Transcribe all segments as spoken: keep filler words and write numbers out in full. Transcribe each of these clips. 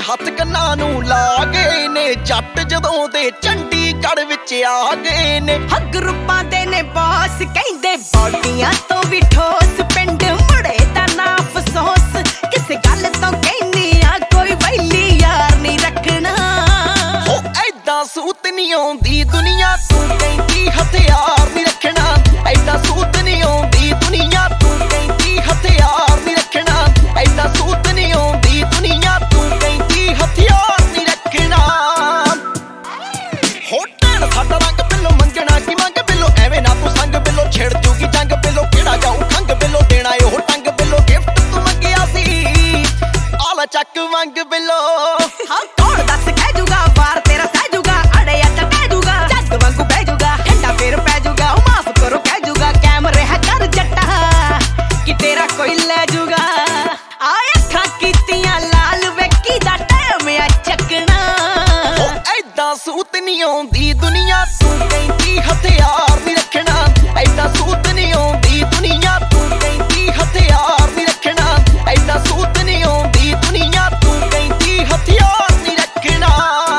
ਹੱਥ ਕੰਨਾਂ ਨੂੰ ਲਾ ਗਏ ਨੇ। ਜੱਟ ਜਦੋਂ ਦੇ ਚੰਡੀਗੜ੍ਹ ਵਿੱਚ ਆ ਗਏ ਨੇ। ਹੱਗ ਰੂਪਾਂ ਦੇ ਨੇ ਬੌਸ ਕਹਿੰਦੇ ਬੌਡੀਆਂ ਤੋਂ ਵੀ ਠੋਸ। ਪਿੰਡ ਮੁੜੇ ਦਾ ਨਾ ਅਫਸੋਸ ਕਿਸੇ ਗੱਲ ਤੋਂ ਕਹਿੰਦੀ ਆ ਕੋਈ ਵੈਲੀ ਯਾਰ ਨਹੀਂ ਰੱਖਣਾ। ਹੋ ਐਦਾਂ ਸੂਤ ਨਹੀਂ ਆਉਂਦੀ ਦੁਨੀਆ ਤੂੰ ਕਹਿੰਦੀ ਹਥਿਆਰ ਨਹੀਂ ਰੱਖਣਾ। ਐਦਾਂ ਸੂਤ ਨਹੀਂ ਆਉਂਦੀ ਦੁਨੀਆ ਤੂੰ ਕਹਿੰਦੀ ਹਥਿਆਰ ਨਹੀਂ ਰੱਖਣਾ। ਐਦਾਂ ਸੂਤ ਨਹੀਂ ਆਉਂਦੀ ਦੁਨੀਆ ਤੂੰ ਕਹਿੰਦੀ ਹਥਿਆਰ ਨਹੀਂ ਰੱਖਣਾ। ਹੋ ਟੈਣ ਸਾਡਾ ਰੰਗ ਬਿੱਲੋ ਮੰਗਣਾ ਕੀ ਮੰਗ ਬਿੱਲੋ ਐਵੇਂ ਨਾ ਤੂੰ ਸੰਗ ਬਿੱਲੋ ਛੇੜ ਜੂਗੀ ਜੰਗ ਬਿੱਲੋ ਕਿਹੜਾ ਜਾਊ ਖੰਗ ਬਿੱਲੋ ਦੇਣਾ ਉਹ ਟੰਗ ਬਿੱਲੋ ਗਿਫਟ ਤੂੰ ਮੰਗਿਆ ਸੀ ਆਲਾ ਚੱਕ ਮੰਗ ਬਿੱਲੋ। ਹਾਂ ਕੌਣ ਦੱਸ ਕਹਿ ਜੂਗਾ ਵਾਰ ਤੇਰਾ ਸਹਿ ਜੂਗਾ ਅੜੇ ਅੱਟ ਕਹਿ ਜੂਗਾ ਜੱਗ ਵਾਂਗੂ ਬਹਿ ਜੂਗਾ ਠੰਡਾ ਫੇਰ ਪੈ ਜੂਗਾ ਉਹ ਮਾਫ ਕਰੋ ਕਹਿ ਜੂਗਾ ਕੈਮਰੇ ਹੈ ਕਰ ਜੱਟਾ ਕਿ ਤੇਰਾ ਕੋਈ ਲੈ ਜੂਗਾ। ਆ ਅੱਖਾਂ ਕੀਤੀਆਂ ਲਾਲ ਵੇਖੀ ਦਾ ਟਾਈਮ ਆ ਚੱਕਣਾ। ਹੋ ਐਦਾਂ ਸੂਤ ਨਹੀਂ ਆਉਂਦੀ ਦੁਨੀਆ ਤੂੰ ਕਹਿੰਦੀ ਹਥਿਆਰ ਨਹੀਂ ਰੱਖਣਾ। ਐਦਾਂ ਸੂਤ ਨਹੀਂ ਆਉਂਦੀ ਦੁਨੀਆ ਤੂੰ ਕਹਿੰਦੀ ਹਥਿਆਰ ਨਹੀਂ ਰੱਖਣਾ। ਐਦਾਂ ਸੂਤ ਨਹੀਂ ਆਉਂਦੀ ਦੁਨੀਆ ਤੂੰ ਕਹਿੰਦੀ ਹਥਿਆਰ ਨਹੀਂ ਰੱਖਣਾ।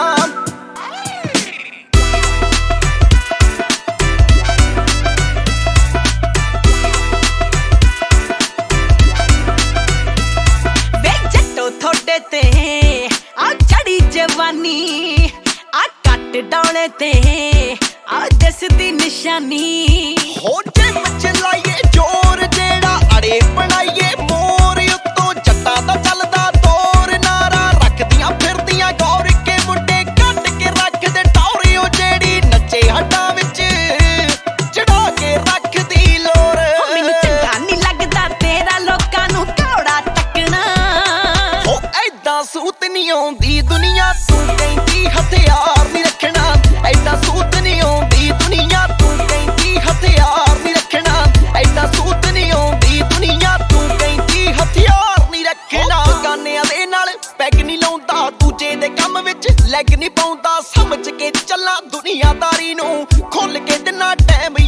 ਵੇ ਜੱਟੋ ਥੋੜੇ ਤੇ ਆ ਚੜੀ ਜਵਾਨੀ ਆ ਕੱਟ ਡੌਲੇ ਤੇ ਆ ਦਿਸਦੀ ਨਿਸ਼ਾਨੀ। ਹੋ ਜੇ ਵਿੱਚ ਲਾਈਏ ਜੋਰ ਜਿਹੜਾ ਅੜੇ ਬਣਾਈਏ ਮੋਰ ਉੱਤੋਂ ਜੱਟਾਂ ਦਾ ਚੱਲਦਾ ਦੌਰ। ਨਾਰਾ ਰੱਖਦੀਆਂ ਫਿਰਦੀਆਂ ਗੌਰ ਕੇ ਮੁੰਡੇ ਕੱਢ ਕੇ ਰੱਖਦੇ ਟੌਰੇ ਉਹ ਜਿਹੜੀ ਨੱਚੇ ਹੱਡਾਂ ਵਿੱਚ ਚੜਾ ਕੇ ਰੱਖਦੀ ਲੋਰ। ਮੈਨੂੰ ਚੰਗਾ ਨਹੀਂ ਲੱਗਦਾ ਤੇਰਾ ਲੋਕਾਂ ਨੂੰ ਘੋੜਾ ਟੱਕਣਾ। ਹੋ ਐਦਾਂ ਸੂਤ ਨਹੀਂ ਆਉਂਦੀ ਦੁਨੀਆ ਤੂੰ ਕਹਿੰਦੀ ਹਥਿਆਰ ਨਹੀਂ ਰੱਖਣਾ। ਐਦਾਂ ਸੂਤ ਨਹੀਂ ਆਉਂਦੀ ਦੁਨੀਆ ਤੂੰ ਕਹਿੰਦੀ ਹਥਿਆਰ ਨਹੀਂ ਰੱਖਣਾ। ਐਦਾਂ ਸੂਤ ਨਹੀਂ ਆਉਂਦੀ ਦੁਨੀਆ ਤੂੰ ਕਹਿੰਦੀ ਹਥਿਆਰ ਨਹੀਂ ਰੱਖਣਾ। ਗਾਨਿਆਂ ਦੇ ਨਾਲ ਪੈਗ ਨਹੀਂ ਲਾਉਂਦਾ ਦੂਜੇ ਦੇ ਕੰਮ ਵਿੱਚ ਲੈਗ ਨਹੀਂ ਪਾਉਂਦਾ। ਸਮਝ ਕੇ ਚੱਲਾਂ ਦੁਨੀਆਦਾਰੀ ਨੂੰ ਖੁੱਲ ਕੇ ਦਿਨਾ ਟਾਈਮ